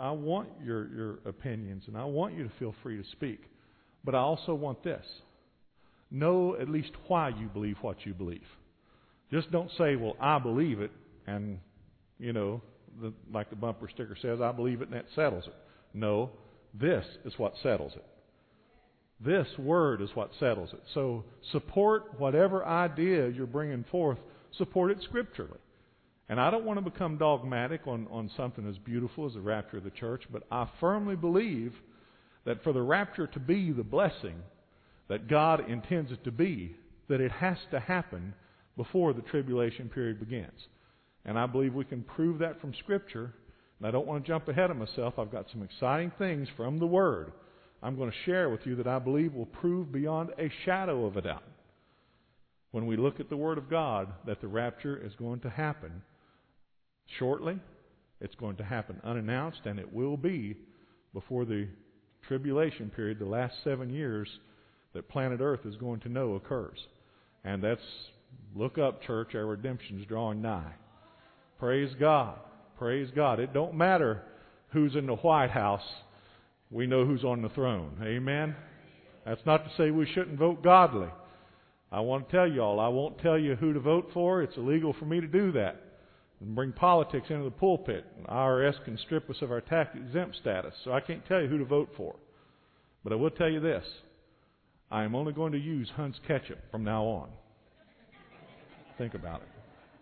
I want your opinions, and I want you to feel free to speak. But I also want this. Know at least why you believe what you believe. Just don't say, well, I believe it, and, like the bumper sticker says, I believe it, and that settles it. No, this is what settles it. This word is what settles it. So support whatever idea you're bringing forth. Support it scripturally. And I don't want to become dogmatic on something as beautiful as the rapture of the church, but I firmly believe that for the rapture to be the blessing that God intends it to be, that it has to happen before the tribulation period begins. And I believe we can prove that from Scripture. And I don't want to jump ahead of myself. I've got some exciting things from the Word I'm going to share with you that I believe will prove beyond a shadow of a doubt, when we look at the Word of God, that the rapture is going to happen shortly. It's going to happen unannounced, and it will be before the tribulation period, the last 7 years that planet Earth is going to know occurs. And that's, look up, church, our redemption's drawing nigh. Praise God. Praise God. It don't matter who's in the White House. We know who's on the throne. Amen? That's not to say we shouldn't vote godly. I want to tell you all, I won't tell you who to vote for. It's illegal for me to do that and bring politics into the pulpit. IRS can strip us of our tax-exempt status, so I can't tell you who to vote for. But I will tell you this. I am only going to use Hunt's ketchup from now on. Think about it.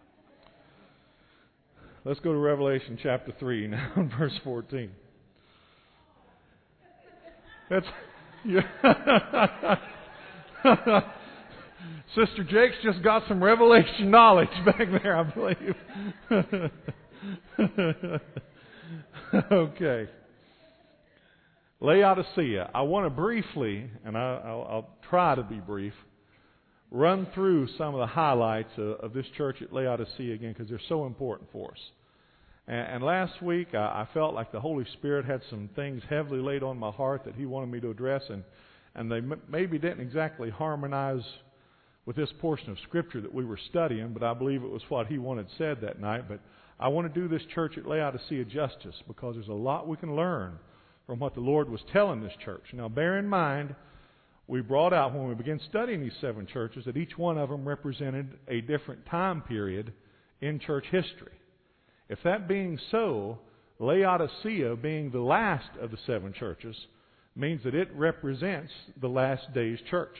Let's go to Revelation chapter 3 now, verse 14. That's... Sister Jake's just got some revelation knowledge back there, I believe. Okay. Laodicea. I want to briefly, and I'll try to be brief, run through some of the highlights of this church at Laodicea again, because they're so important for us. And last week, I felt like the Holy Spirit had some things heavily laid on my heart that He wanted me to address, and they maybe didn't exactly harmonize with this portion of Scripture that we were studying, but I believe it was what He wanted said that night. But I want to do this church at Laodicea justice, because there's a lot we can learn from what the Lord was telling this church. Now, bear in mind, we brought out when we began studying these 7 churches that each one of them represented a different time period in church history. If that being so, Laodicea being the last of the 7 churches means that it represents the last days church.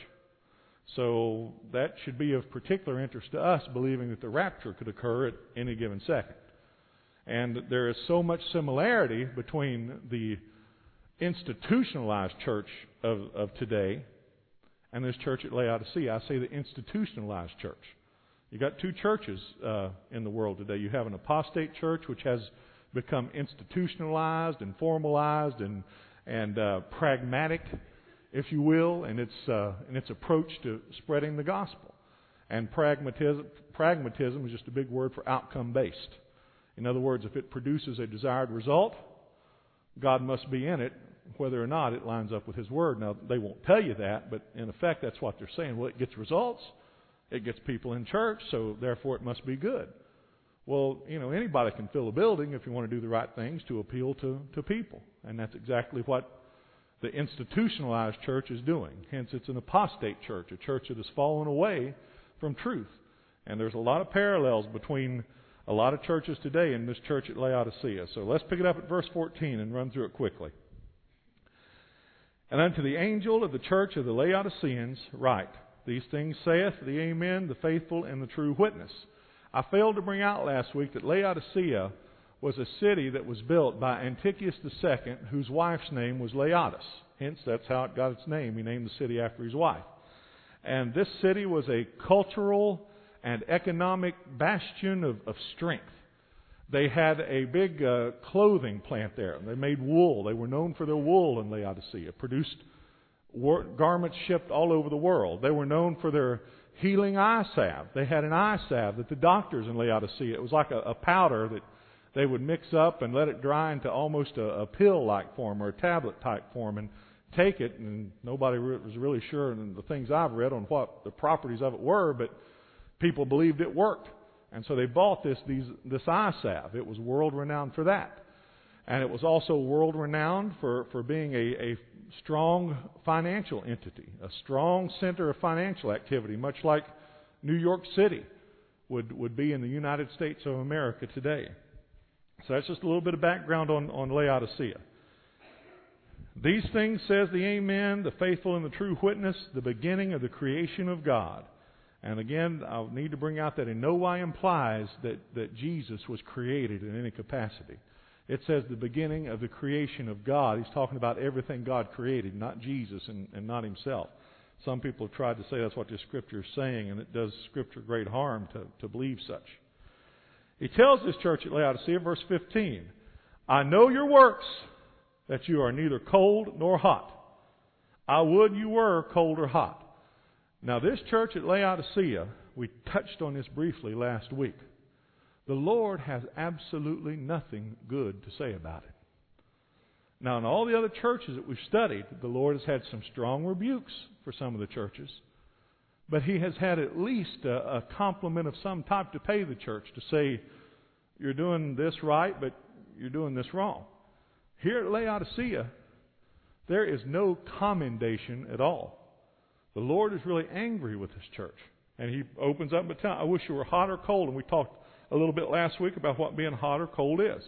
So that should be of particular interest to us, believing that the rapture could occur at any given second. And there is so much similarity between the institutionalized church of today and this church at Laodicea. I say the institutionalized church. You got 2 churches in the world today. You have an apostate church, which has become institutionalized and formalized and pragmatic, if you will, in its approach to spreading the gospel. And pragmatism is just a big word for outcome-based. In other words, if it produces a desired result, God must be in it, whether or not it lines up with His Word. Now, they won't tell you that, but in effect, that's what they're saying. Well, it gets results. It gets people in church, so therefore it must be good. Well, anybody can fill a building if you want to do the right things to appeal to people. And that's exactly what the institutionalized church is doing. Hence, it's an apostate church, a church that has fallen away from truth. And there's a lot of parallels between a lot of churches today and this church at Laodicea. So let's pick it up at verse 14 and run through it quickly. And unto the angel of the church of the Laodiceans write, These things saith the Amen, the faithful and the true witness. I failed to bring out last week that Laodicea was a city that was built by Antiochus II, whose wife's name was Laodice. Hence, that's how it got its name. He named the city after his wife. And this city was a cultural and economic bastion of strength. They had a big clothing plant there. They made wool. They were known for their wool in Laodicea. Produced garments shipped all over the world. They were known for their healing eye salve. They had an eye salve that the doctors in Laodicea, it was like a powder that they would mix up and let it dry into almost a pill-like form or a tablet-type form and take it. And nobody was really sure in the things I've read on what the properties of it were, but people believed it worked. And so they bought this eye salve. It was world-renowned for that. And it was also world-renowned for being a strong financial entity, a strong center of financial activity, much like New York City would be in the United States of America today. So that's just a little bit of background on Laodicea. These things says the Amen, the faithful and the true witness, the beginning of the creation of God. And again, I'll need to bring out that in no way implies that Jesus was created in any capacity. It says the beginning of the creation of God. He's talking about everything God created, not Jesus and not himself. Some people have tried to say that's what this Scripture is saying, and it does Scripture great harm to believe such. He tells this church at Laodicea, verse 15, I know your works, that you are neither cold nor hot. I would you were cold or hot. Now this church at Laodicea, we touched on this briefly last week. The Lord has absolutely nothing good to say about it. Now in all the other churches that we've studied, the Lord has had some strong rebukes for some of the churches. But He has had at least a compliment of some type to pay the church to say, you're doing this right, but you're doing this wrong. Here at Laodicea, there is no commendation at all. The Lord is really angry with this church. And He opens up and tells, I wish you were hot or cold. And we talked a little bit last week about what being hot or cold is.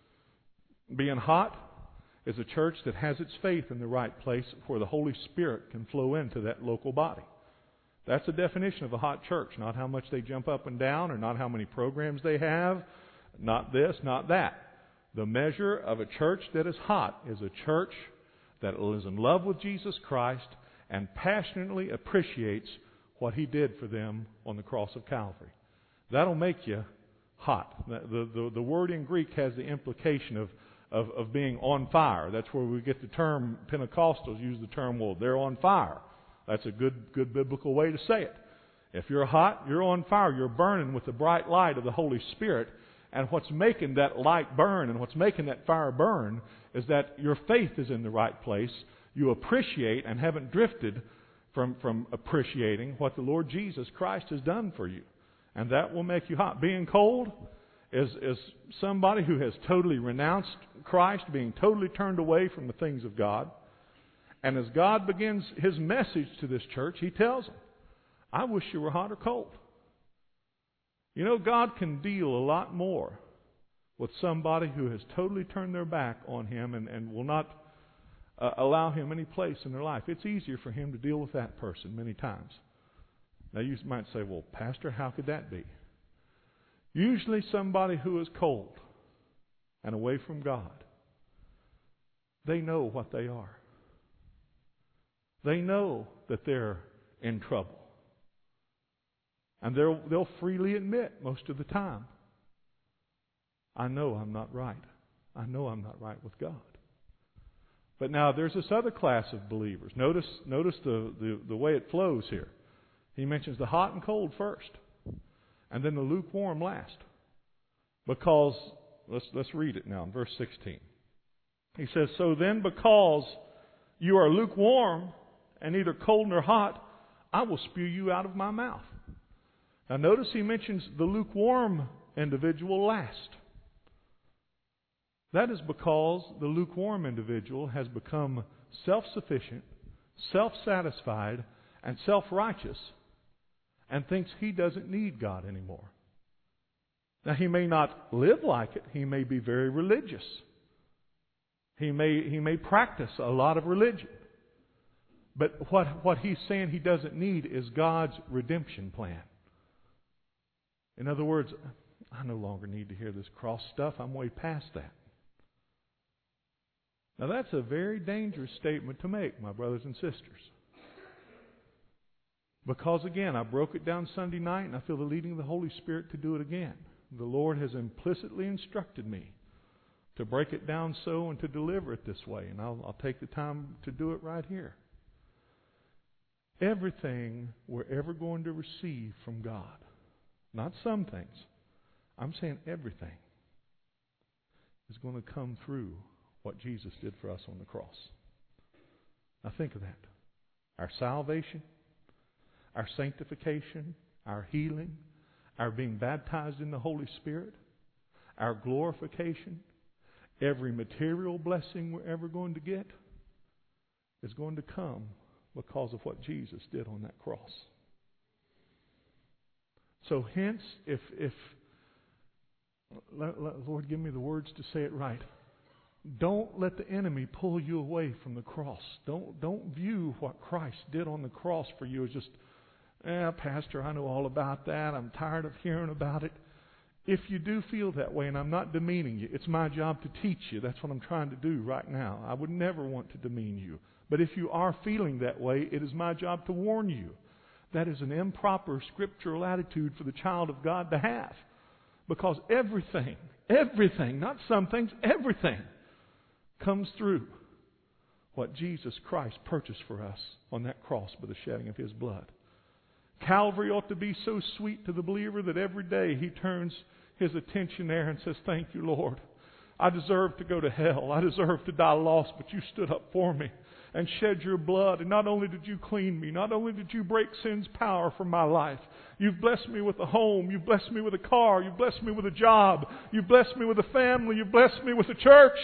Being hot is a church that has its faith in the right place where the Holy Spirit can flow into that local body. That's the definition of a hot church, not how much they jump up and down or not how many programs they have, not this, not that. The measure of a church that is hot is a church that is in love with Jesus Christ and passionately appreciates what He did for them on the cross of Calvary. That'll make you hot. The word in Greek has the implication of being on fire. That's where we get the term, Pentecostals use the term, well, they're on fire. That's a good biblical way to say it. If you're hot, you're on fire. You're burning with the bright light of the Holy Spirit. And what's making that light burn and what's making that fire burn is that your faith is in the right place. You appreciate and haven't drifted from appreciating what the Lord Jesus Christ has done for you. And that will make you hot. Being cold is somebody who has totally renounced Christ, being totally turned away from the things of God. And as God begins His message to this church, He tells them, I wish you were hot or cold. You know, God can deal a lot more with somebody who has totally turned their back on Him and will not allow Him any place in their life. It's easier for Him to deal with that person many times. Now you might say, well, Pastor, how could that be? Usually somebody who is cold and away from God, they know what they are. They know that they're in trouble. And they'll freely admit most of the time, I know I'm not right. I know I'm not right with God. But now there's this other class of believers. Notice the way it flows here. He mentions the hot and cold first, and then the lukewarm last. Because, let's read it now in verse 16. He says, so then because you are lukewarm and neither cold nor hot, I will spew you out of my mouth. Now notice he mentions the lukewarm individual last. That is because the lukewarm individual has become self-sufficient, self-satisfied, and self-righteous, and thinks he doesn't need God anymore. Now he may not live like it. He may be very religious. He may practice a lot of religion. But what he's saying he doesn't need is God's redemption plan. In other words, I no longer need to hear this cross stuff. I'm way past that. Now that's a very dangerous statement to make, my brothers and sisters. Because again, I broke it down Sunday night and I feel the leading of the Holy Spirit to do it again. The Lord has implicitly instructed me to break it down so and to deliver it this way. And I'll take the time to do it right here. Everything we're ever going to receive from God, not some things, I'm saying everything, is going to come through what Jesus did for us on the cross. Now think of that. Our salvation, our sanctification, our healing, our being baptized in the Holy Spirit, our glorification, every material blessing we're ever going to get is going to come because of what Jesus did on that cross. So hence, if Lord, give me the words to say it right. Don't let the enemy pull you away from the cross. Don't view what Christ did on the cross for you as just, Pastor, I know all about that. I'm tired of hearing about it. If you do feel that way, and I'm not demeaning you, it's my job to teach you. That's what I'm trying to do right now. I would never want to demean you. But if you are feeling that way, it is my job to warn you. That is an improper scriptural attitude for the child of God to have. Because everything, not some things, everything comes through what Jesus Christ purchased for us on that cross by the shedding of His blood. Calvary ought to be so sweet to the believer that every day he turns his attention there and says, thank you, Lord. I deserve to go to hell. I deserve to die lost, but you stood up for me and shed your blood. And not only did you clean me, not only did you break sin's power from my life, you've blessed me with a home, you've blessed me with a car, you've blessed me with a job, you've blessed me with a family, you've blessed me with a church.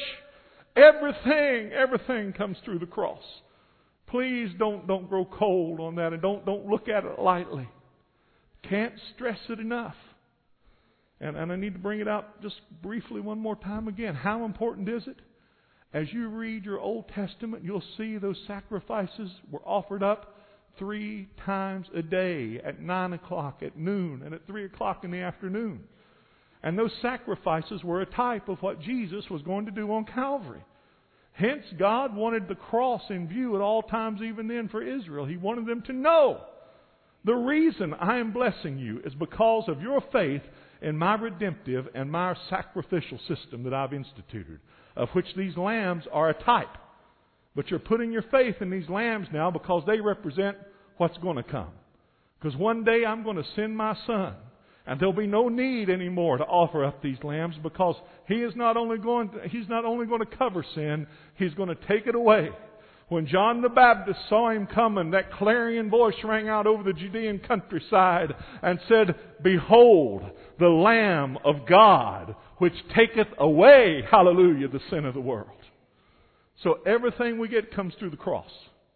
Everything comes through the cross. Please don't grow cold on that, and don't look at it lightly. Can't stress it enough. And I need to bring it out just briefly one more time again. How important is it? As you read your Old Testament, you'll see those sacrifices were offered up 3 times a day, at 9 o'clock, at noon, and at 3 o'clock in the afternoon. And those sacrifices were a type of what Jesus was going to do on Calvary. Hence, God wanted the cross in view at all times, even then for Israel. He wanted them to know the reason I am blessing you is because of your faith in my redemptive and my sacrificial system that I've instituted, of which these lambs are a type. But you're putting your faith in these lambs now because they represent what's going to come. Because one day I'm going to send my Son, and there'll be no need anymore to offer up these lambs, because He's not only going to cover sin, He's going to take it away. When John the Baptist saw Him coming, that clarion voice rang out over the Judean countryside and said, behold, the Lamb of God, which taketh away, hallelujah, the sin of the world. So everything we get comes through the cross.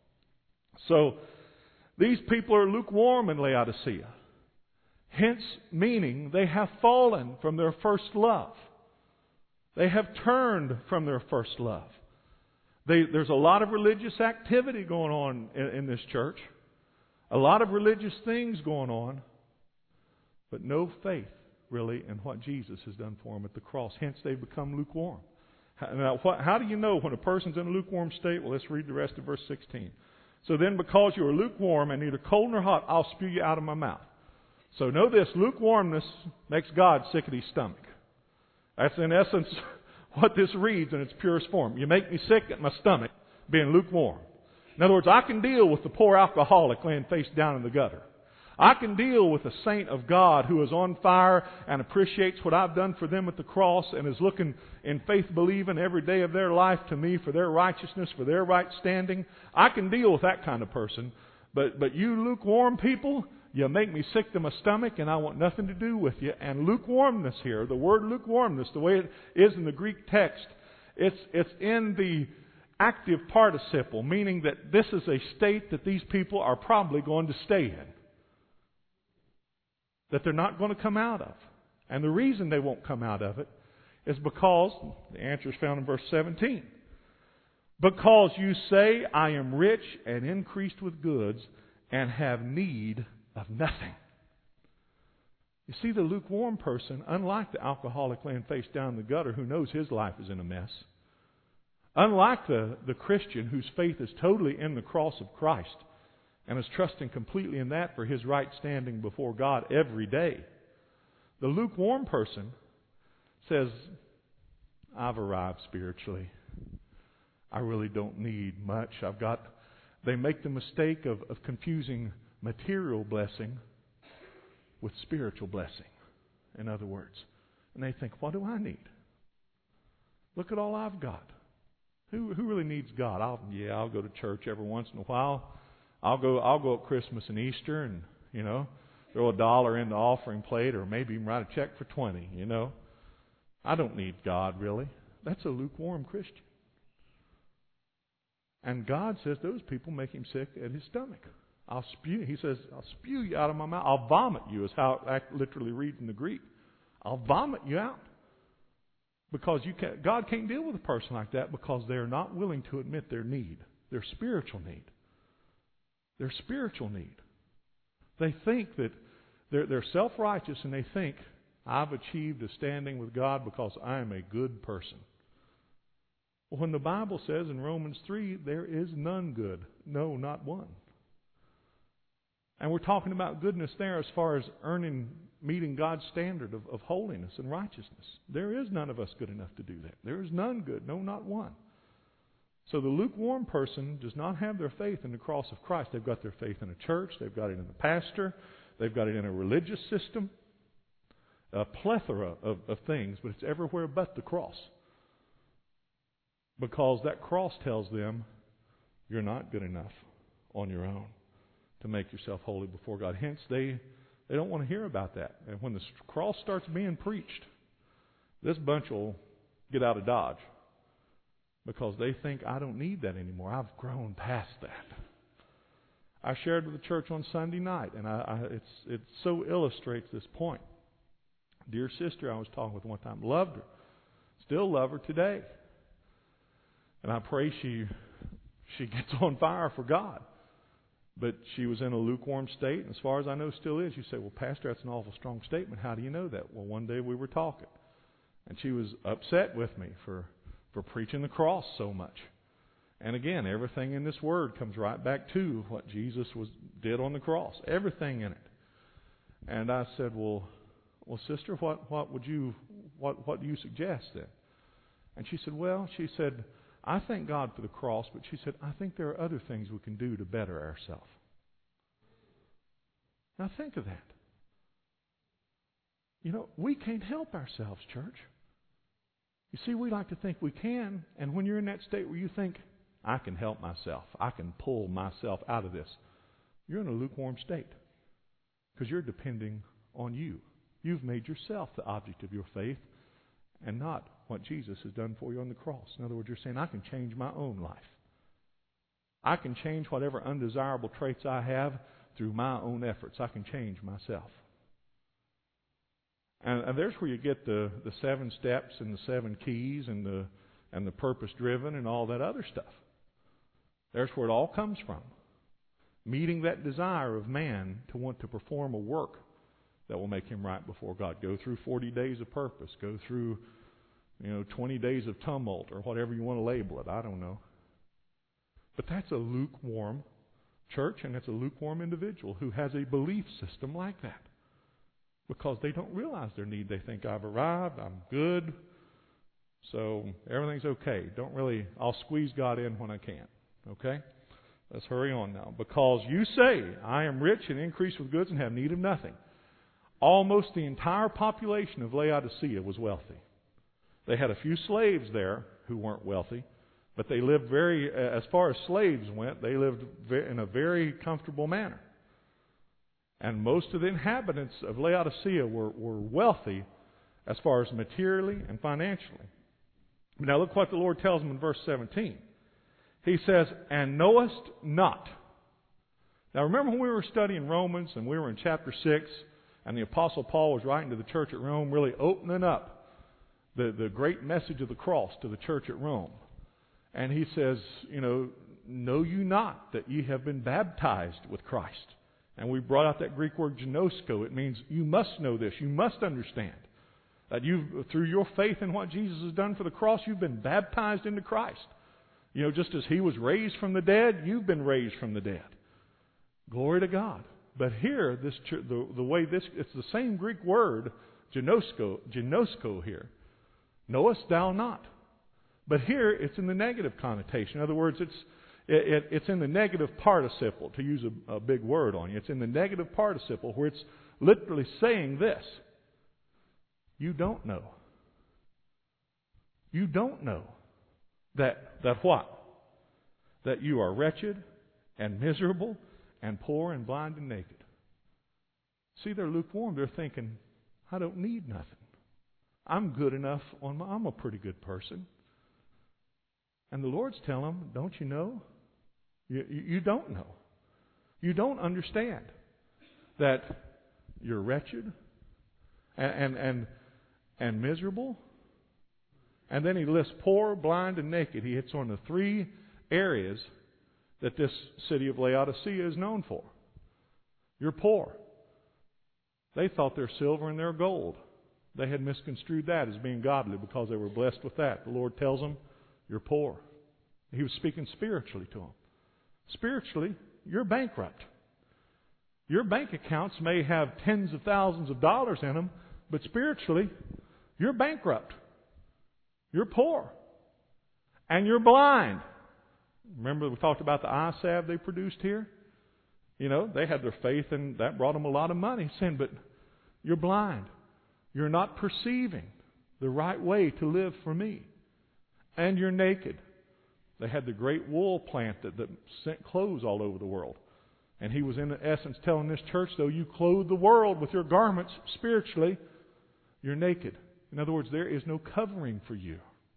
So these people are lukewarm in Laodicea. Hence, meaning they have fallen from their first love. They have turned from their first love. There's a lot of religious activity going on in this church. A lot of religious things going on. But no faith, really, in what Jesus has done for them at the cross. Hence, they've become lukewarm. Now, how do you know when a person's in a lukewarm state? Well, let's read the rest of verse 16. So then, because you are lukewarm and neither cold nor hot, I'll spew you out of my mouth. So know this, lukewarmness makes God sick at His stomach. That's in essence what this reads in its purest form. You make me sick at my stomach being lukewarm. In other words, I can deal with the poor alcoholic laying face down in the gutter. I can deal with a saint of God who is on fire and appreciates what I've done for them at the cross and is looking in faith believing every day of their life to me for their righteousness, for their right standing. I can deal with that kind of person. But you lukewarm people, you make me sick to my stomach, and I want nothing to do with you. And lukewarmness here, the word lukewarmness, the way it is in the Greek text, it's in the active participle, meaning that this is a state that these people are probably going to stay in, that they're not going to come out of. And the reason they won't come out of it is because, the answer is found in verse 17, because you say, I am rich and increased with goods and have need of nothing. You see, the lukewarm person, unlike the alcoholic laying face down in the gutter who knows his life is in a mess, unlike the Christian whose faith is totally in the cross of Christ and is trusting completely in that for his right standing before God every day, the lukewarm person says, I've arrived spiritually. I really don't need much. They make the mistake of confusing material blessing with spiritual blessing, in other words. And they think, what do I need? Look at all I've got. Who really needs God? I'll go to church every once in a while. I'll go at Christmas and Easter and, throw $1 in the offering plate or maybe even write a check for 20, I don't need God really. That's a lukewarm Christian. And God says those people make him sick at his stomach. He says, I'll spew you out of my mouth. I'll vomit you, is how it literally reads in the Greek. I'll vomit you out. Because God can't deal with a person like that because they're not willing to admit their need, their spiritual need. Their spiritual need. They think that they're self-righteous and they think, I've achieved a standing with God because I am a good person. Well, when the Bible says in Romans 3, there is none good. No, not one. And we're talking about goodness there as far as meeting God's standard of holiness and righteousness. There is none of us good enough to do that. There is none good. No, not one. So the lukewarm person does not have their faith in the cross of Christ. They've got their faith in a church. They've got it in a pastor. They've got it in a religious system. A plethora of things, but it's everywhere but the cross. Because that cross tells them you're not good enough on your own to make yourself holy before God. Hence, they don't want to hear about that. And when the cross starts being preached, this bunch will get out of Dodge. Because they think, I don't need that anymore. I've grown past that. I shared with the church on Sunday night, and it so illustrates this point. Dear sister I was talking with one time, loved her. Still love her today. And I pray she gets on fire for God. But she was in a lukewarm state, and as far as I know still is. You say, well, Pastor, that's an awful strong statement. How do you know that? Well, one day we were talking, and she was upset with me for preaching the cross so much. And again, everything in this word comes right back to what Jesus did on the cross. Everything in it. And I said, well, sister, what do you suggest then? And she said, I thank God for the cross, but she said, I think there are other things we can do to better ourselves. Now think of that. We can't help ourselves, church. You see, we like to think we can, and when you're in that state where you think, I can help myself, I can pull myself out of this, you're in a lukewarm state because you're depending on you. You've made yourself the object of your faith and not what Jesus has done for you on the cross. In other words, you're saying, I can change my own life. I can change whatever undesirable traits I have through my own efforts. I can change myself. And there's where you get the 7 steps and the 7 keys and the purpose driven and all that other stuff. There's where it all comes from. Meeting that desire of man to want to perform a work that will make him right before God. Go through 40 days of purpose. Go through 20 days of tumult or whatever you want to label it. I don't know. But that's a lukewarm church, and it's a lukewarm individual who has a belief system like that. Because they don't realize their need. They think, I've arrived, I'm good, so everything's okay. I'll squeeze God in when I can. Okay? Let's hurry on now. Because you say, I am rich and increase with goods and have need of nothing. Almost the entire population of Laodicea was wealthy. They had a few slaves there who weren't wealthy, but they lived as far as slaves went, they lived in a very comfortable manner. And most of the inhabitants of Laodicea were wealthy as far as materially and financially. Now look what the Lord tells them in verse 17. He says, and knowest not. Now remember when we were studying Romans and we were in chapter 6 and the Apostle Paul was writing to the church at Rome, really opening up the great message of the cross to the church at Rome. And he says, know you not that ye have been baptized with Christ? And we brought out that Greek word ginosko. It means you must know this. You must understand that through your faith in what Jesus has done for the cross, you've been baptized into Christ. Just as He was raised from the dead, you've been raised from the dead. Glory to God. But here, the way it's the same Greek word, ginosko here. Knowest thou not? But here, it's in the negative connotation. In other words, it's in the negative participle, to use a big word on you. It's in the negative participle where it's literally saying this. You don't know. You don't know that what? That you are wretched and miserable and poor and blind and naked. See, they're lukewarm. They're thinking, I don't need nothing. I'm good enough I'm a pretty good person. And the Lord's telling them, don't you know? You don't know. You don't understand that you're wretched and miserable. And then he lists poor, blind, and naked. He hits on the three areas that this city of Laodicea is known for. You're poor. They thought their silver and their gold. They had misconstrued that as being godly because they were blessed with that. The Lord tells them, you're poor. He was speaking spiritually to them. Spiritually, you're bankrupt. Your bank accounts may have tens of thousands of dollars in them, but spiritually, you're bankrupt. You're poor. And you're blind. Remember we talked about the eye salve they produced here? You know, they had their faith and that brought them a lot of money. Saying, but you're blind. You're not perceiving the right way to live for me. And you're naked. They had the great wool plant that sent clothes all over the world. And he was in essence telling this church, though you clothe the world with your garments spiritually, you're naked. In other words, there is no covering for you.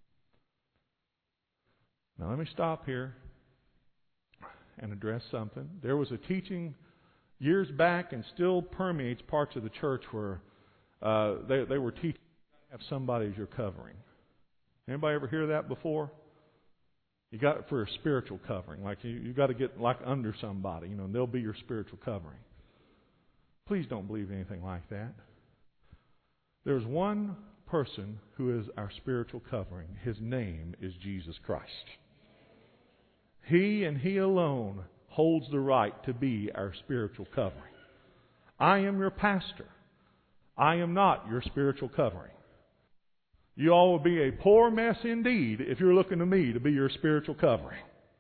Now let me stop here and address something. There was a teaching years back and still permeates parts of the church where they were teaching to have somebody as your covering. Anybody ever hear that before? You got it for a spiritual covering. Like you got to get like under somebody, and they'll be your spiritual covering. Please don't believe anything like that. There's one person who is our spiritual covering. His name is Jesus Christ. He and He alone holds the right to be our spiritual covering. I am your pastor. I am not your spiritual covering. You all will be a poor mess indeed if you're looking to me to be your spiritual covering.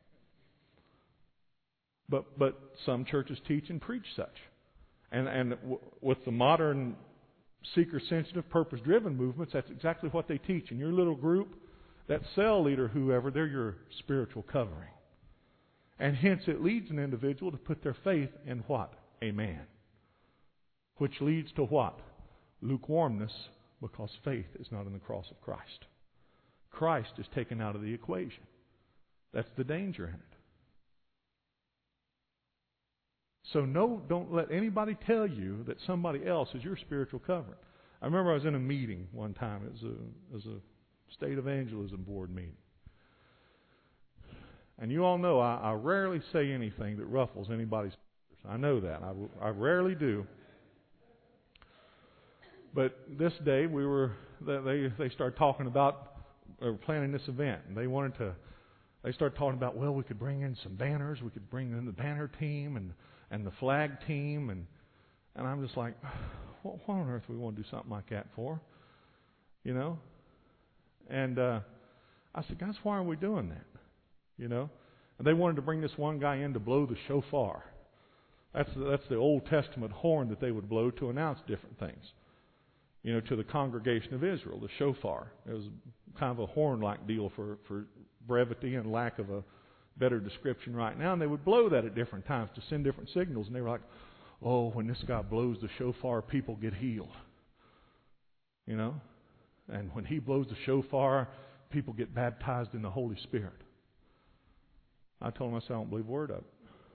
But some churches teach and preach such. And with the modern seeker-sensitive, purpose-driven movements, that's exactly what they teach. In your little group, that cell leader, whoever, they're your spiritual covering. And hence it leads an individual to put their faith in what? A man. Which leads to what? Lukewarmness, because faith is not in the cross of Christ. Christ is taken out of the equation. That's the danger in it. So don't let anybody tell you that somebody else is your spiritual covering. I remember I was in a meeting one time. It was a state evangelism board meeting. And you all know I rarely say anything that ruffles anybody's feathers. I know that. I rarely do. But this day they started talking about planning this event, and they started talking about, well, we could bring in some banners, we could bring in the banner team and the flag team, and I'm just like, what on earth do we want to do something like that for? And I said, guys, why are we doing that? And they wanted to bring this one guy in to blow the shofar. That's the Old Testament horn that they would blow to announce different things. To the congregation of Israel, the shofar. It was kind of a horn-like deal for brevity and lack of a better description right now. And they would blow that at different times to send different signals. And they were like, oh, when this guy blows the shofar, people get healed. And when he blows the shofar, people get baptized in the Holy Spirit. I told him, I said, I don't believe a word of it.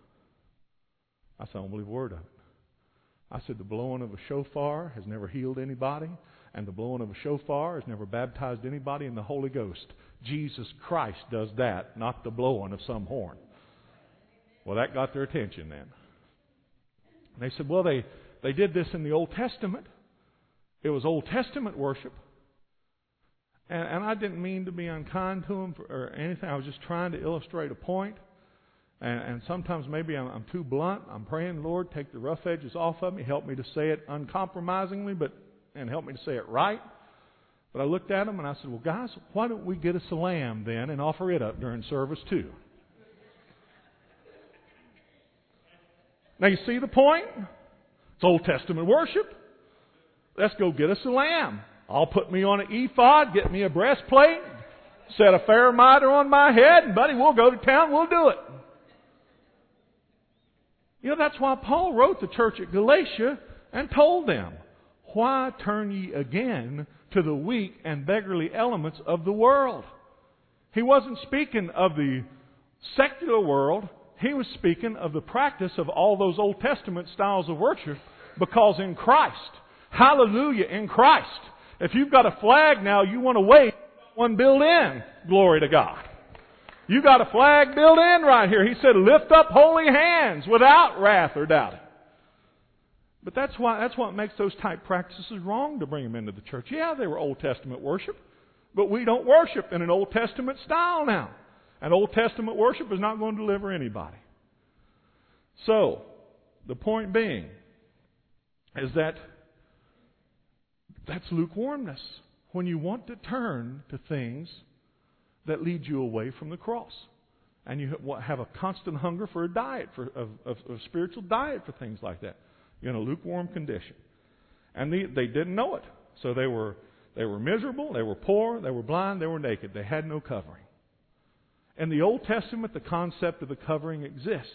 I said, I don't believe a word of it. I said, the blowing of a shofar has never healed anybody, and the blowing of a shofar has never baptized anybody in the Holy Ghost. Jesus Christ does that, not the blowing of some horn. Well, that got their attention then. And they said, well, they did this in the Old Testament. It was Old Testament worship. And I didn't mean to be unkind to them or anything. I was just trying to illustrate a point. And sometimes maybe I'm too blunt. I'm praying, Lord, take the rough edges off of me. Help me to say it uncompromisingly, and help me to say it right. But I looked at them and I said, well, guys, why don't we get us a lamb then and offer it up during service too? Now you see the point? It's Old Testament worship. Let's go get us a lamb. I'll put me on an ephod, get me a breastplate, set a fair mitre on my head, and buddy, we'll go to town, we'll do it. That's why Paul wrote the church at Galatia and told them, Why turn ye again to the weak and beggarly elements of the world? He wasn't speaking of the secular world. He was speaking of the practice of all those Old Testament styles of worship, because in Christ, hallelujah, in Christ, if you've got a flag now, you want to wave one built in. Glory to God. You got a flag built in right here. He said, lift up holy hands without wrath or doubting. But that's what makes those type practices wrong to bring them into the church. Yeah, they were Old Testament worship, but we don't worship in an Old Testament style now. And Old Testament worship is not going to deliver anybody. So, the point being is that that's lukewarmness. When you want to turn to things that lead you away from the cross. And you have a constant hunger for a diet, a spiritual diet for things like that. You're in a lukewarm condition. And they didn't know it. So they were miserable, they were poor, they were blind, they were naked. They had no covering. In the Old Testament, the concept of the covering exists.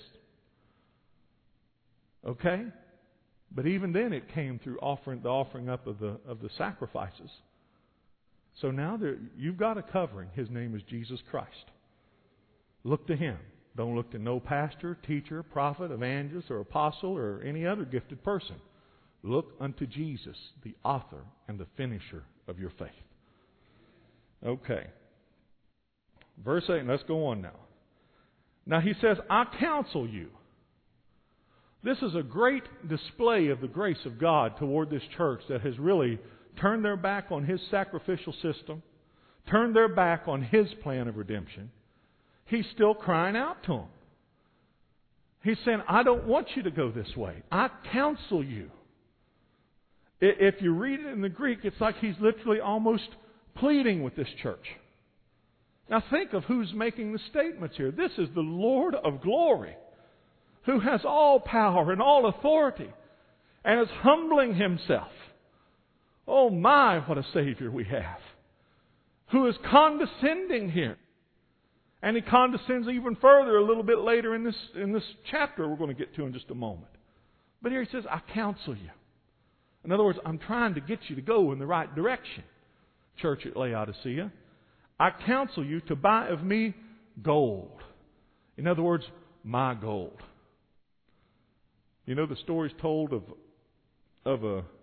Okay? But even then it came through the offering up of the sacrifices. So now you've got a covering. His name is Jesus Christ. Look to Him. Don't look to no pastor, teacher, prophet, evangelist, or apostle, or any other gifted person. Look unto Jesus, the author and the finisher of your faith. Okay. Verse 8, let's go on now. Now he says, I counsel you. This is a great display of the grace of God toward this church that has really turned their back on His sacrificial system, turned their back on His plan of redemption. He's still crying out to them. He's saying, I don't want you to go this way. I counsel you. If you read it in the Greek, it's like He's literally almost pleading with this church. Now think of who's making the statements here. This is the Lord of glory, who has all power and all authority, and is humbling Himself. Oh my, what a Savior we have, who is condescending here. And He condescends even further a little bit later in this chapter we're going to get to in just a moment. But here He says, I counsel you. In other words, I'm trying to get you to go in the right direction. Church at Laodicea, I counsel you to buy of me gold. In other words, my gold. You know the story's told of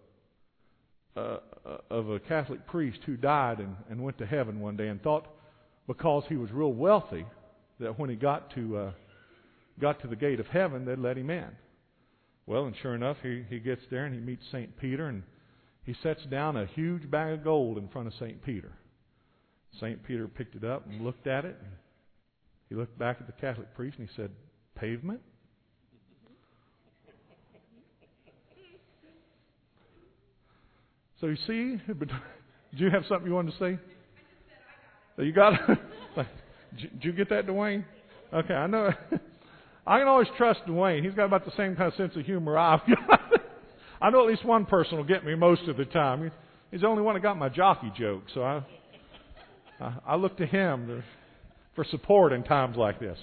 a Catholic priest who died and went to heaven one day and thought, because he was real wealthy, that when he got to the gate of heaven, they'd let him in. Well, and sure enough, he gets there and he meets St. Peter, and he sets down a huge bag of gold in front of St. Peter. St. Peter picked it up and looked at it. And he looked back at the Catholic priest and he said, pavement? So you see, did you have something you wanted to say? You got it? Did you get that, Dwayne? Okay, I know. I can always trust Dwayne. He's got about the same kind of sense of humor I've got. I know at least one person will get me most of the time. He's the only one that got my jockey joke, so I look to him for support in times like this.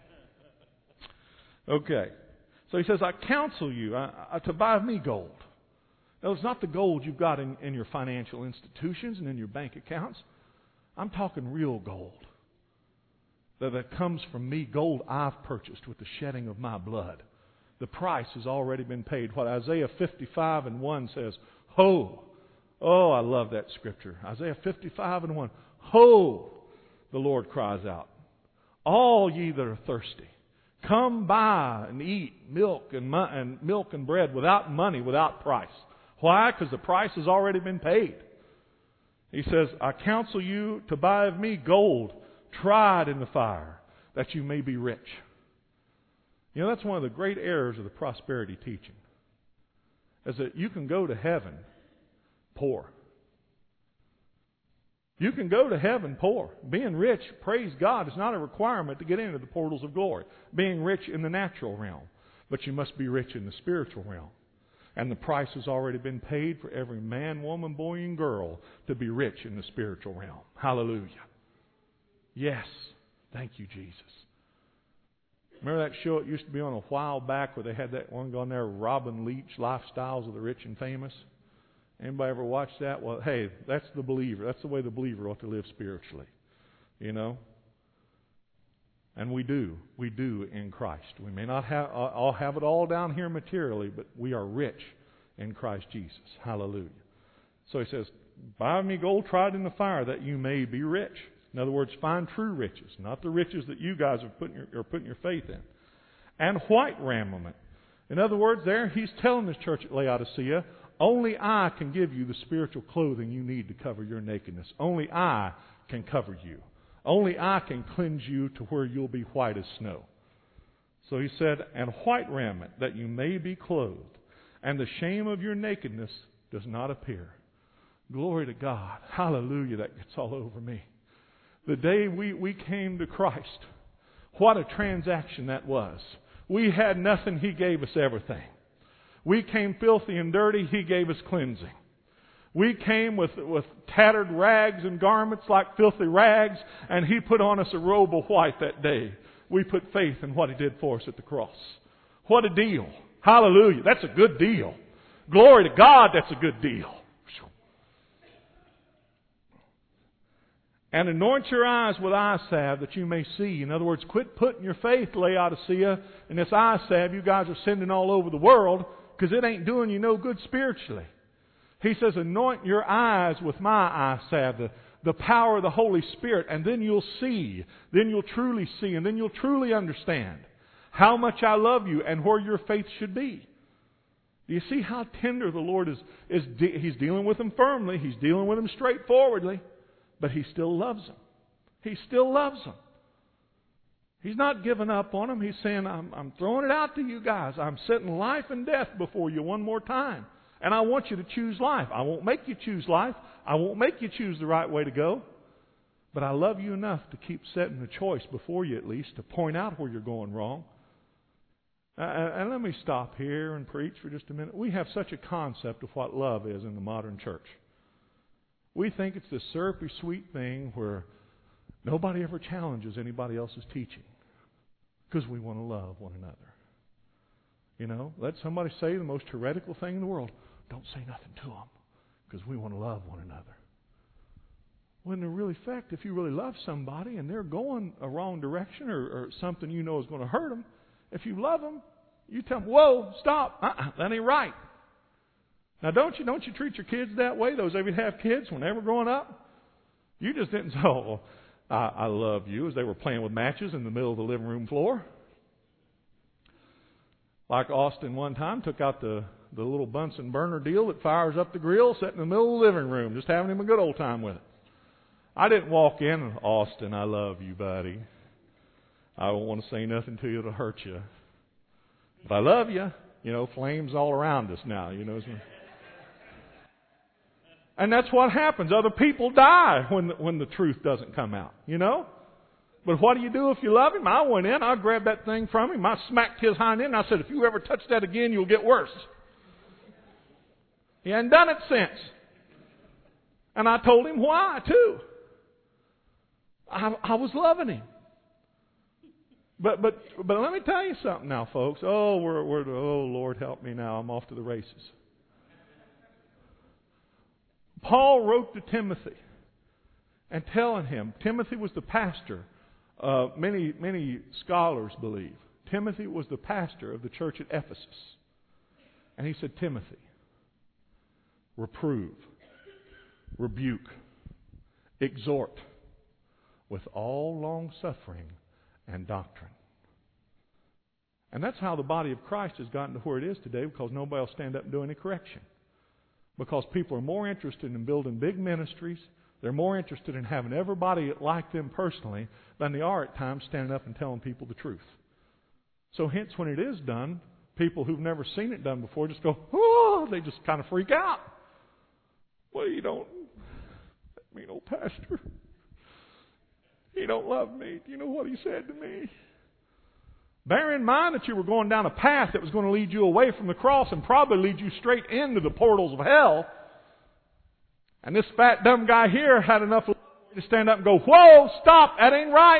Okay, so he says, I counsel you to buy of me gold. Now, it's not the gold you've got in your financial institutions and in your bank accounts. I'm talking real gold that comes from me, gold I've purchased with the shedding of my blood. The price has already been paid. What Isaiah 55:1 says, Ho! Oh, I love that scripture. Isaiah 55:1. Ho! The Lord cries out. All ye that are thirsty, come buy and eat milk and bread without money, without price. Why? Because the price has already been paid. He says, I counsel you to buy of me gold tried in the fire, that you may be rich. You know, that's one of the great errors of the prosperity teaching, is that you can go to heaven poor. You can go to heaven poor. Being rich, praise God, is not a requirement to get into the portals of glory. Being rich in the natural realm. But you must be rich in the spiritual realm. And the price has already been paid for every man, woman, boy, and girl to be rich in the spiritual realm. Hallelujah. Yes. Thank you, Jesus. Remember that show it used to be on a while back where they had that one going there, Robin Leach, Lifestyles of the Rich and Famous? Anybody ever watch that? Well, hey, that's the believer. That's the way the believer ought to live spiritually. You know? And we do. We do in Christ. We may not have it all down here materially, but we are rich in Christ Jesus. Hallelujah. So he says, buy me gold tried in the fire that you may be rich. In other words, find true riches, not the riches that you guys are putting your faith in. And white raiment. In other words, there he's telling this church at Laodicea, only I can give you the spiritual clothing you need to cover your nakedness. Only I can cover you. Only I can cleanse you to where you'll be white as snow. So he said, and white raiment that you may be clothed, and the shame of your nakedness does not appear. Glory to God. Hallelujah. That gets all over me. The day we came to Christ, what a transaction that was. We had nothing. He gave us everything. We came filthy and dirty. He gave us cleansing. We came with tattered rags and garments like filthy rags, and He put on us a robe of white that day. We put faith in what He did for us at the cross. What a deal. Hallelujah. That's a good deal. Glory to God, that's a good deal. And anoint your eyes with eye salve that you may see. In other words, quit putting your faith, Laodicea, in this eye salve you guys are sending all over the world, because it ain't doing you no good spiritually. He says, anoint your eyes with my eye salve, the power of the Holy Spirit, and then you'll see. Then you'll truly see, and then you'll truly understand how much I love you and where your faith should be. Do you see how tender the Lord is? He's dealing with them firmly. He's dealing with them straightforwardly. But He still loves them. He still loves them. He's not giving up on them. He's saying, I'm throwing it out to you guys. I'm setting life and death before you one more time. And I want you to choose life. I won't make you choose life. I won't make you choose the right way to go. But I love you enough to keep setting the choice before you at least, to point out where you're going wrong. And let me stop here and preach for just a minute. We have such a concept of what love is in the modern church. We think it's this syrupy sweet thing where nobody ever challenges anybody else's teaching because we want to love one another. You know, let somebody say the most heretical thing in the world. Don't say nothing to them because we want to love one another. When in real fact, if you really love somebody and they're going a wrong direction or something you know is going to hurt them, if you love them, you tell them, whoa, stop, that ain't right. Now, don't you treat your kids that way? Those of you who have kids, when they were growing up, you just didn't say, oh, I love you, as they were playing with matches in the middle of the living room floor. Like Austin one time took out the little Bunsen burner deal that fires up the grill, sat in the middle of the living room, just having him a good old time with it. I didn't walk in, Austin, I love you, buddy. I don't want to say nothing to you that'll hurt you. But I love you. You know, flames all around us now, you know. And that's what happens. Other people die when the truth doesn't come out, you know. But what do you do if you love him? I went in, I grabbed that thing from him, I smacked his hind end, and I said, if you ever touch that again, you'll get worse. He hadn't done it since. And I told him why, too. I was loving him. But let me tell you something now, folks. Oh, Lord, help me now. I'm off to the races. Paul wrote to Timothy and telling him, Timothy was the pastor. Many scholars believe Timothy was the pastor of the church at Ephesus. And he said, Timothy, reprove, rebuke, exhort with all long suffering and doctrine. And that's how the body of Christ has gotten to where it is today, because nobody will stand up and do any correction. Because people are more interested in building big ministries. They're more interested in having everybody like them personally than they are at times standing up and telling people the truth. So hence, when it is done, people who've never seen it done before just go, oh, they just kind of freak out. Well, you don't, that mean old pastor. He don't love me. Do you know what he said to me? Bear in mind that you were going down a path that was going to lead you away from the cross and probably lead you straight into the portals of hell. And this fat, dumb guy here had enough to stand up and go, whoa, stop, that ain't right.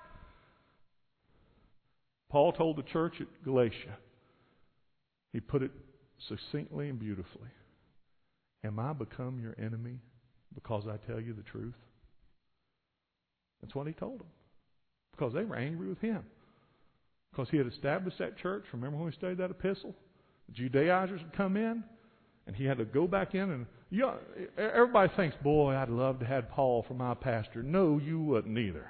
Paul told the church at Galatia, he put it succinctly and beautifully. Am I become your enemy because I tell you the truth? That's what he told them. Because they were angry with him. Because he had established that church. Remember when we studied that epistle? The Judaizers would come in, and he had to go back in. And everybody thinks, boy, I'd love to have Paul for my pastor. No, you wouldn't either.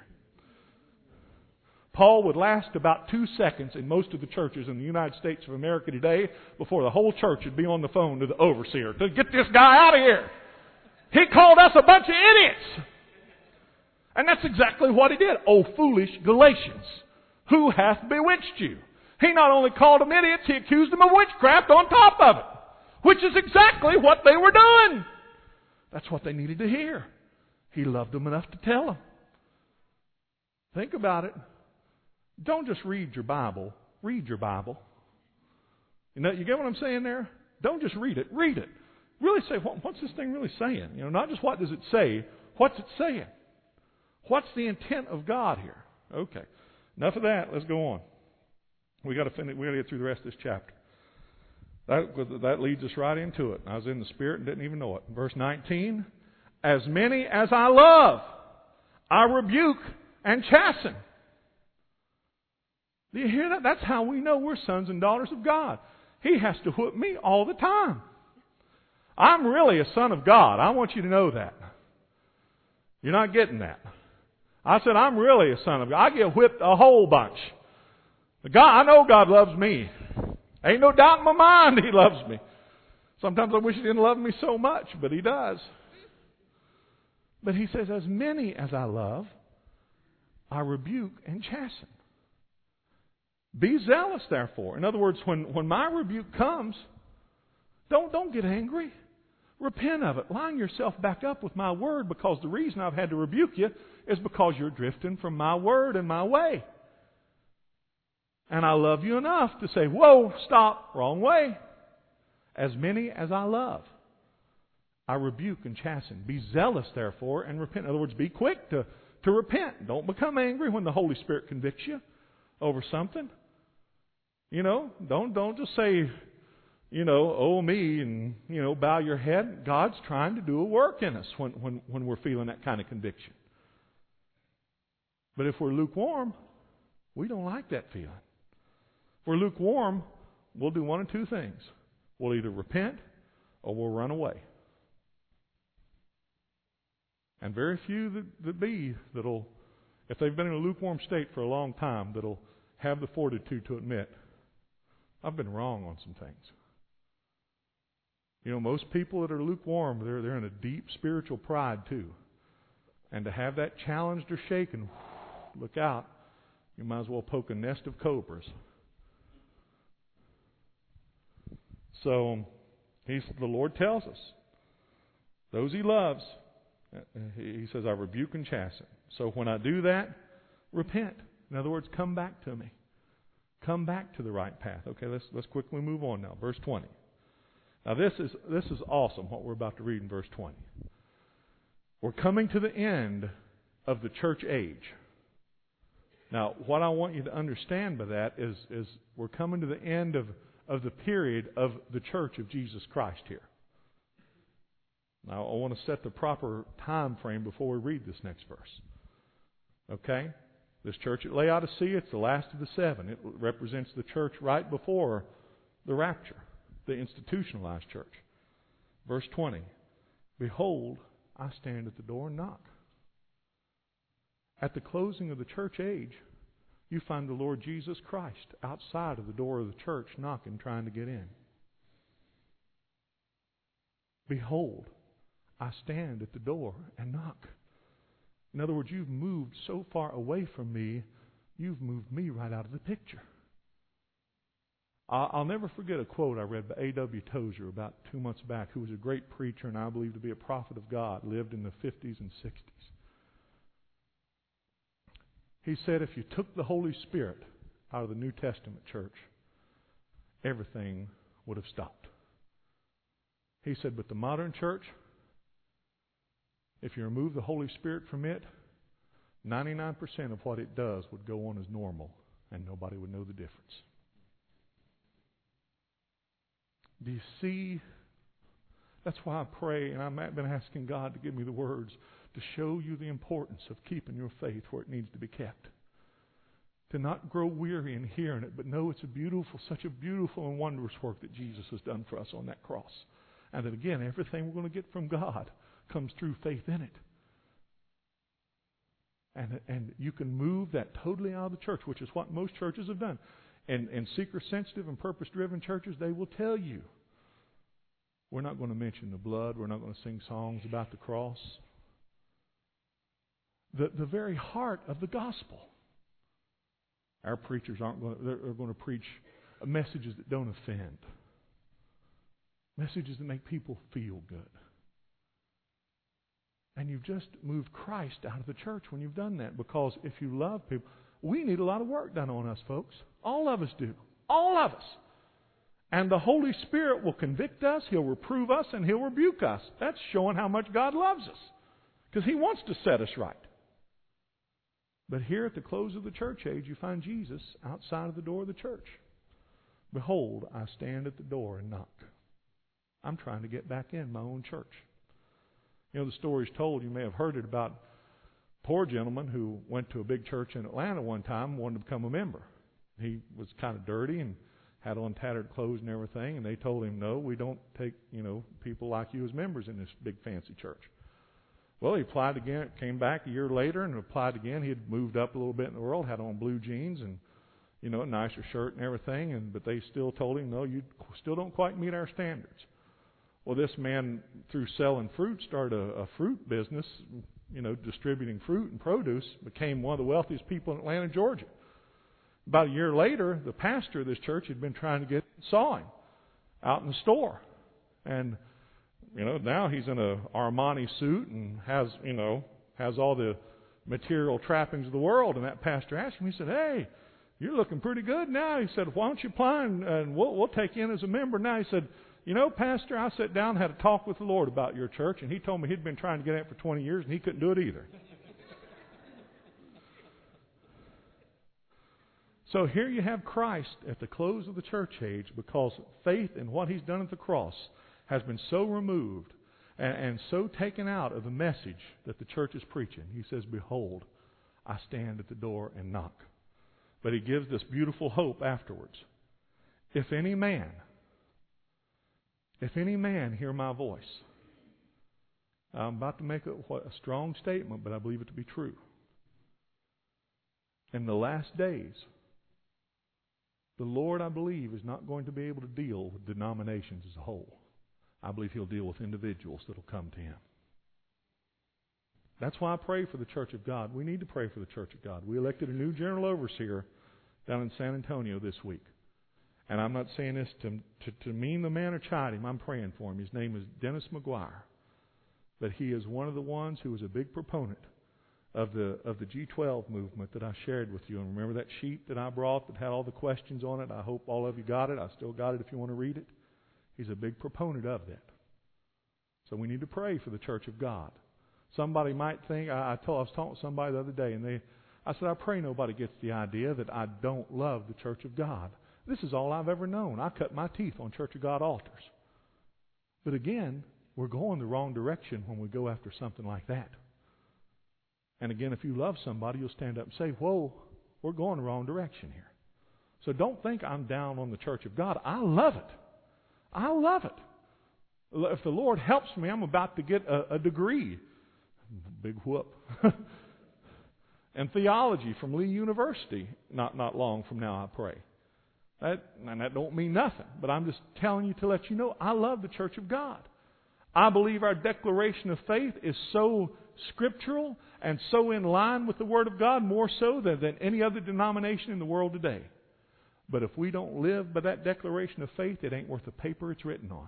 Paul would last about 2 seconds in most of the churches in the United States of America today before the whole church would be on the phone to the overseer to get this guy out of here. He called us a bunch of idiots. And that's exactly what he did. Oh, foolish Galatians, who hath bewitched you? He not only called them idiots, he accused them of witchcraft on top of it, which is exactly what they were doing. That's what they needed to hear. He loved them enough to tell them. Think about it. Don't just read your Bible. Read your Bible. You get what I'm saying there? Don't just read it. Read it. Really say, what's this thing really saying? Not just what does it say. What's it saying? What's the intent of God here? Okay. Enough of that. Let's go on. We got to finish. We got to get through the rest of this chapter. That leads us right into it. I was in the Spirit and didn't even know it. Verse 19. As many as I love, I rebuke and chasten. Do you hear that? That's how we know we're sons and daughters of God. He has to whip me all the time. I'm really a son of God. I want you to know that. You're not getting that. I said, I'm really a son of God. I get whipped a whole bunch. I know God loves me. Ain't no doubt in my mind He loves me. Sometimes I wish He didn't love me so much, but He does. But He says, as many as I love, I rebuke and chasten. Be zealous, therefore. In other words, when my rebuke comes, don't get angry. Repent of it. Line yourself back up with my word, because the reason I've had to rebuke you is because you're drifting from my word and my way. And I love you enough to say, whoa, stop, wrong way. As many as I love, I rebuke and chasten. Be zealous, therefore, and repent. In other words, be quick to repent. Don't become angry when the Holy Spirit convicts you over something. Don't just say, oh me, and, bow your head. God's trying to do a work in us when we're feeling that kind of conviction. But if we're lukewarm, we don't like that feeling. If we're lukewarm, we'll do one of two things. We'll either repent or we'll run away. And very few that'll, if they've been in a lukewarm state for a long time, that'll have the fortitude to admit, I've been wrong on some things. Most people that are lukewarm, they're in a deep spiritual pride too. And to have that challenged or shaken, look out. You might as well poke a nest of cobras. So, the Lord tells us, those He loves, He says, I rebuke and chasten. So when I do that, repent. In other words, come back to me. Come back to the right path. Okay, let's quickly move on now. Verse 20. Now this is awesome, what we're about to read in verse 20. We're coming to the end of the church age. Now, what I want you to understand by that is we're coming to the end of the period of the church of Jesus Christ here. Now, I want to set the proper time frame before we read this next verse. Okay? This church at Laodicea, it's the last of the seven. It represents the church right before the rapture, the institutionalized church. Verse 20. Behold, I stand at the door and knock. At the closing of the church age, you find the Lord Jesus Christ outside of the door of the church knocking, trying to get in. Behold, I stand at the door and knock. In other words, you've moved so far away from me, you've moved me right out of the picture. I'll never forget a quote I read by A.W. Tozer about 2 months back, who was a great preacher and I believe to be a prophet of God, lived in the 50s and 60s. He said, if you took the Holy Spirit out of the New Testament church, everything would have stopped. He said, but the modern church, if you remove the Holy Spirit from it, 99% of what it does would go on as normal, and nobody would know the difference. Do you see? That's why I pray, and I've been asking God to give me the words to show you the importance of keeping your faith where it needs to be kept. To not grow weary in hearing it, but know it's such a beautiful and wondrous work that Jesus has done for us on that cross. And that again, everything we're going to get from God comes through faith in it. And you can move that totally out of the church, which is what most churches have done. And seeker-sensitive and purpose-driven churches, they will tell you, we're not going to mention the blood. We're not going to sing songs about the cross. The very heart of the gospel. Our preachers they're going to preach messages that don't offend. Messages that make people feel good. And you've just moved Christ out of the church when you've done that. Because if you love people, we need a lot of work done on us, folks. All of us do. All of us. And the Holy Spirit will convict us, He'll reprove us, and He'll rebuke us. That's showing how much God loves us. Because He wants to set us right. But here at the close of the church age, you find Jesus outside of the door of the church. Behold, I stand at the door and knock. I'm trying to get back in my own church. You know, the story's told, you may have heard it, about a poor gentleman who went to a big church in Atlanta one time and wanted to become a member. He was kind of dirty and had on tattered clothes and everything, and they told him, no, we don't take, people like you as members in this big fancy church. Well, he applied again, came back a year later and applied again. He had moved up a little bit in the world, had on blue jeans and, a nicer shirt and everything, but they still told him, no, you still don't quite meet our standards. Well, this man, through selling fruit, started a fruit business, distributing fruit and produce, became one of the wealthiest people in Atlanta, Georgia. About a year later, the pastor of this church had been trying to saw him out in the store. And, now he's in a Armani suit and has all the material trappings of the world. And that pastor asked him, he said, hey, you're looking pretty good now. He said, why don't you apply and we'll take you in as a member now. He said, Pastor, I sat down and had a talk with the Lord about your church, and He told me he'd been trying to get in it for 20 years, and he couldn't do it either. So here you have Christ at the close of the church age, because faith in what He's done at the cross has been so removed and so taken out of the message that the church is preaching. He says, behold, I stand at the door and knock. But He gives this beautiful hope afterwards. If any man hear my voice. I'm about to make a strong statement, but I believe it to be true. In the last days, the Lord, I believe, is not going to be able to deal with denominations as a whole. I believe He'll deal with individuals that will come to Him. That's why I pray for the Church of God. We need to pray for the Church of God. We elected a new general overseer down in San Antonio this week. And I'm not saying this to mean the man or chide him. I'm praying for him. His name is Dennis McGuire. But he is one of the ones who was a big proponent of the G12 movement that I shared with you. And remember that sheet that I brought that had all the questions on it? I hope all of you got it. I still got it if you want to read it. He's a big proponent of that. So we need to pray for the Church of God. Somebody might think, I was talking to somebody the other day, and I said, I pray nobody gets the idea that I don't love the Church of God. This is all I've ever known. I cut my teeth on Church of God altars. But again, we're going the wrong direction when we go after something like that. And again, if you love somebody, you'll stand up and say, whoa, we're going the wrong direction here. So don't think I'm down on the Church of God. I love it. I love it. If the Lord helps me, I'm about to get a degree. Big whoop. And theology from Lee University, not long from now, I pray. That don't mean nothing, but I'm just telling you to let you know I love the Church of God. I believe our declaration of faith is so scriptural and so in line with the Word of God, more so than any other denomination in the world today. But if we don't live by that declaration of faith, it ain't worth the paper it's written on.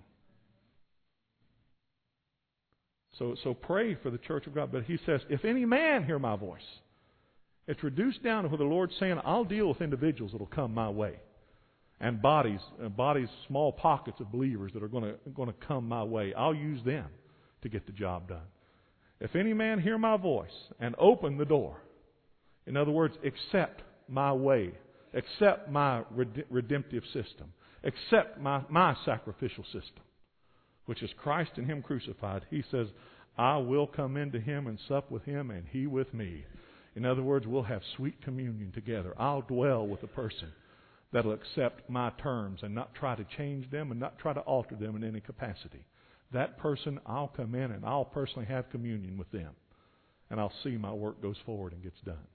So pray for the Church of God. But He says, if any man hear my voice, it's reduced down to where the Lord's saying, I'll deal with individuals that will come my way. And bodies, small pockets of believers that are going to come my way. I'll use them to get the job done. If any man hear my voice and open the door, in other words, accept my way, accept my redemptive system, accept my sacrificial system, which is Christ and Him crucified, He says, I will come into Him and sup with Him and He with me. In other words, we'll have sweet communion together. I'll dwell with a person that'll accept my terms and not try to change them and not try to alter them in any capacity. That person, I'll come in and I'll personally have communion with them. And I'll see my work goes forward and gets done.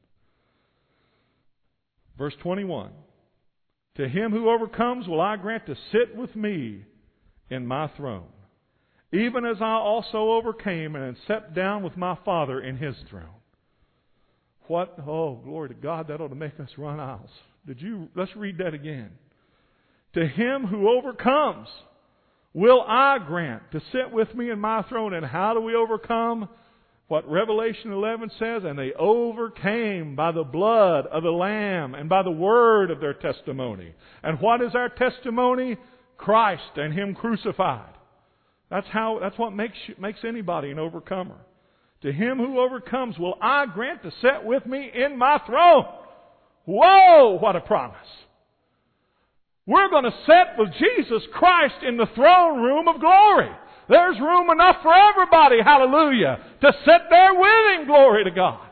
Verse 21. To him who overcomes will I grant to sit with me in my throne, even as I also overcame and sat down with my Father in His throne. What? Oh, glory to God, that ought to make us run aisles. Let's read that again. To him who overcomes will I grant to sit with me in my throne. And how do we overcome? What Revelation 11 says, and they overcame by the blood of the Lamb and by the word of their testimony. And what is our testimony? Christ and Him crucified. That's what makes anybody an overcomer. To him who overcomes will I grant to sit with me in my throne. Whoa, what a promise. We're going to sit with Jesus Christ in the throne room of glory. There's room enough for everybody, hallelujah, to sit there with Him, glory to God.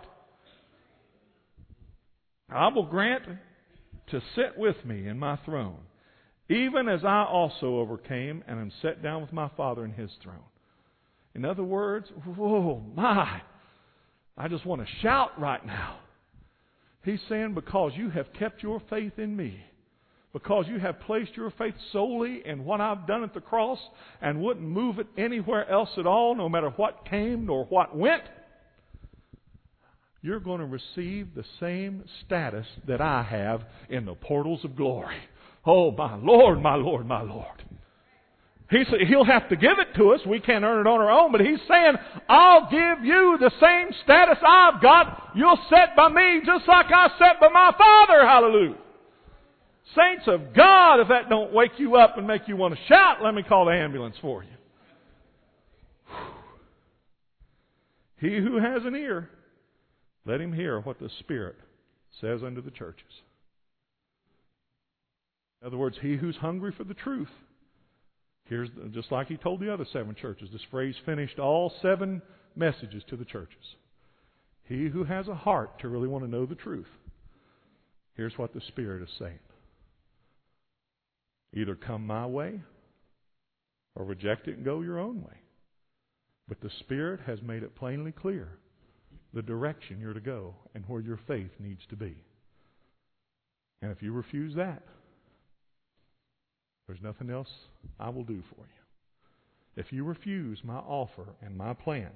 I will grant to sit with me in my throne, even as I also overcame and am set down with my Father in His throne. In other words, whoa, my, I just want to shout right now. He's saying, because you have kept your faith in me, because you have placed your faith solely in what I've done at the cross and wouldn't move it anywhere else at all, no matter what came nor what went, you're going to receive the same status that I have in the portals of glory. Oh, my Lord, my Lord, my Lord. He'll have to give it to us. We can't earn it on our own. But He's saying, I'll give you the same status I've got. You'll sit by me just like I sat by my Father. Hallelujah. Saints of God, if that don't wake you up and make you want to shout, let me call the ambulance for you. He who has an ear, let him hear what the Spirit says unto the churches. In other words, he who's hungry for the truth, just like He told the other 7 churches. This phrase finished all 7 messages to the churches. He who has a heart to really want to know the truth, here's what the Spirit is saying. Either come my way or reject it and go your own way. But the Spirit has made it plainly clear the direction you're to go and where your faith needs to be. And if you refuse that, there's nothing else I will do for you. If you refuse my offer and my plan,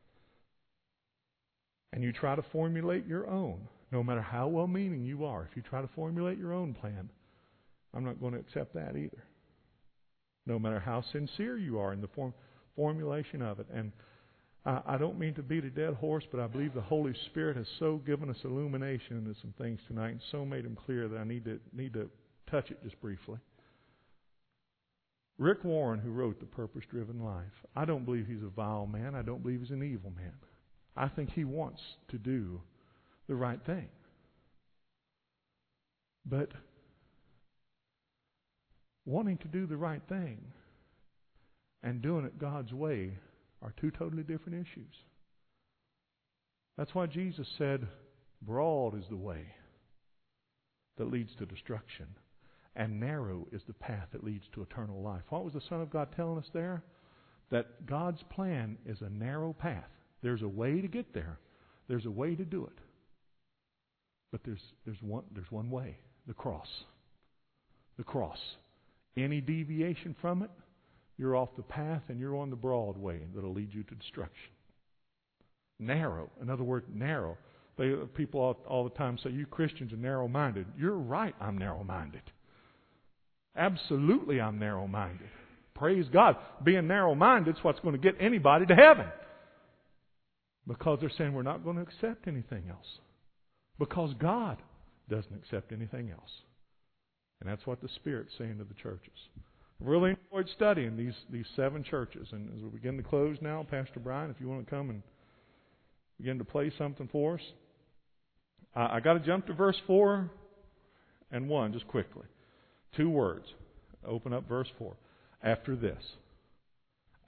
and you try to formulate your own, no matter how well-meaning you are, if you try to formulate your own plan, I'm not going to accept that either. No matter how sincere you are in the formulation of it. And I don't mean to beat a dead horse, but I believe the Holy Spirit has so given us illumination into some things tonight and so made them clear that I need to touch it just briefly. Rick Warren, who wrote The Purpose-Driven Life, I don't believe he's a vile man. I don't believe he's an evil man. I think he wants to do the right thing. But wanting to do the right thing and doing it God's way are 2 totally different issues. That's why Jesus said, broad is the way that leads to destruction, and narrow is the path that leads to eternal life. What was the Son of God telling us there? That God's plan is a narrow path. There's a way to get there. There's a way to do it. But there's one way, the cross. The cross. Any deviation from it, you're off the path and you're on the broad way that'll lead you to destruction. Narrow. In other words, narrow. People all the time say, you Christians are narrow-minded. You're right, I'm narrow-minded. Absolutely I'm narrow-minded. Praise God. Being narrow-minded is what's going to get anybody to heaven. Because they're saying we're not going to accept anything else. Because God doesn't accept anything else. And that's what the Spirit's saying to the churches. I've really enjoyed studying these 7 churches. And as we begin to close now, Pastor Brian, if you want to come and begin to play something for us. I got to jump to verse 4 and 1 just quickly. 2 words. Open up verse 4. After this.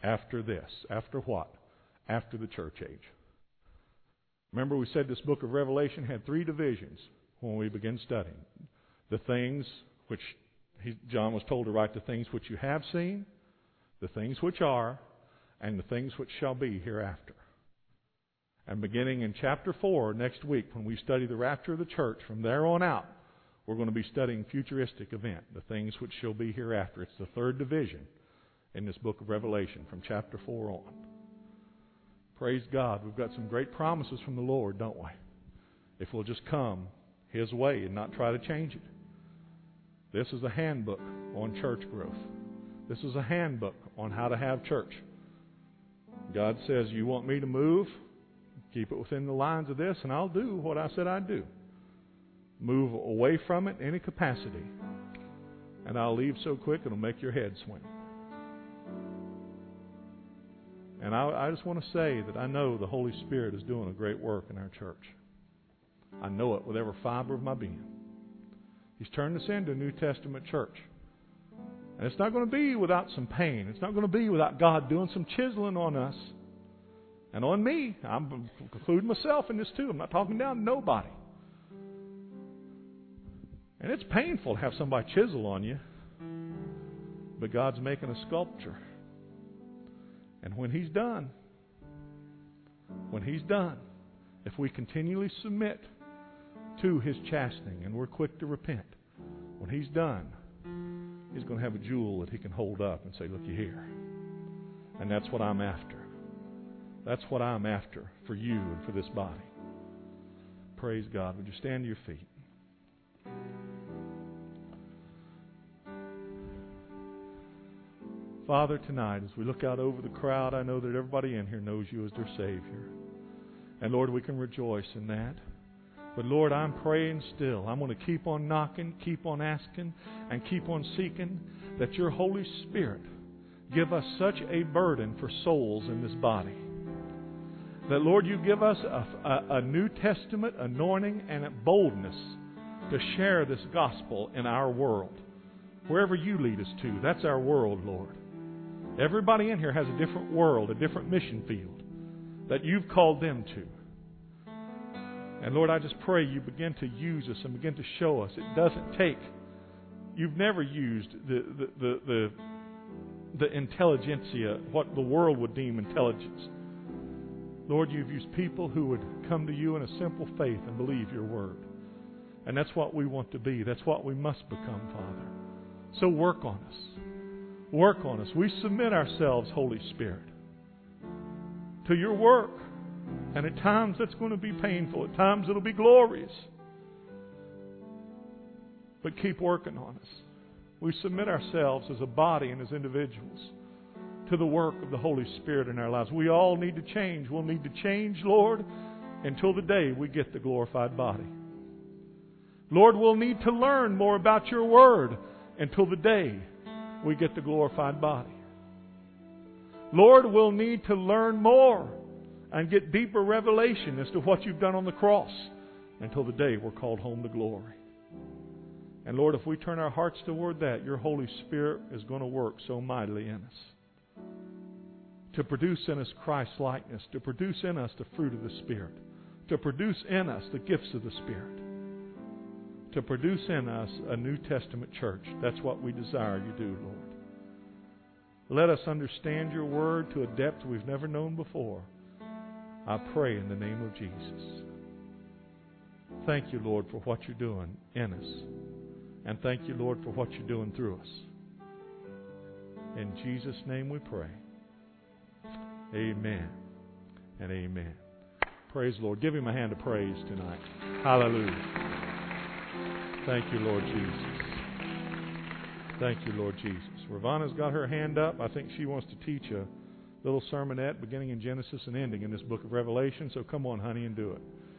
after this. After what? After the church age. Remember we said this book of Revelation had 3 divisions when we begin studying. The things which John was told to write, the things which you have seen, the things which are, and the things which shall be hereafter. And beginning in chapter 4 next week, when we study the rapture of the church, from there on out, we're going to be studying futuristic event, the things which shall be hereafter. It's the 3rd division in this book of Revelation from chapter 4 on. Praise God. We've got some great promises from the Lord, don't we? If we'll just come His way and not try to change it. This is a handbook on church growth. This is a handbook on how to have church. God says, you want me to move? Keep it within the lines of this, and I'll do what I said I'd do. Move away from it in any capacity, and I'll leave so quick it'll make your head swim. And I just want to say that I know the Holy Spirit is doing a great work in our church. I know it with every fiber of my being. He's turned us into a New Testament church. And it's not going to be without some pain. It's not going to be without God doing some chiseling on us. And on me. I'm including myself in this too. I'm not talking down to nobody. And it's painful to have somebody chisel on you. But God's making a sculpture. And when He's done, if we continually submit to His chastening and we're quick to repent, when He's done, He's going to have a jewel that He can hold up and say, looky here. And that's what I'm after. That's what I'm after for you and for this body. Praise God. Would you stand to your feet? Father, tonight, as we look out over the crowd, I know that everybody in here knows You as their Savior. And Lord, we can rejoice in that. But Lord, I'm praying still. I'm going to keep on knocking, keep on asking, and keep on seeking that Your Holy Spirit give us such a burden for souls in this body. That, Lord, You give us a New Testament anointing and a boldness to share this gospel in our world. Wherever You lead us to, that's our world, Lord. Everybody in here has a different world, a different mission field that You've called them to. And Lord, I just pray You begin to use us and begin to show us. It doesn't take. You've never used the intelligentsia, what the world would deem intelligence. Lord, You've used people who would come to You in a simple faith and believe Your word. And that's what we want to be. That's what we must become, Father. So work on us. Work on us. We submit ourselves, Holy Spirit, to Your work. And at times that's going to be painful. At times it'll be glorious. But keep working on us. We submit ourselves as a body and as individuals to the work of the Holy Spirit in our lives. We all need to change. We'll need to change, Lord, until the day we get the glorified body. Lord, we'll need to learn more about Your word until the day we get the glorified body. Lord, we'll need to learn more and get deeper revelation as to what You've done on the cross until the day we're called home to glory. And Lord, if we turn our hearts toward that, Your Holy Spirit is going to work so mightily in us. To produce in us Christ's likeness, to produce in us the fruit of the Spirit, to produce in us the gifts of the Spirit, to produce in us a New Testament church. That's what we desire You do, Lord. Let us understand Your word to a depth we've never known before. I pray in the name of Jesus. Thank You, Lord, for what You're doing in us. And thank You, Lord, for what You're doing through us. In Jesus' name we pray. Amen and amen. Praise the Lord. Give Him a hand of praise tonight. Hallelujah. Thank You, Lord Jesus. Thank You, Lord Jesus. Ravana's got her hand up. I think she wants to teach a little sermonette beginning in Genesis and ending in this book of Revelation. So come on, honey, and do it.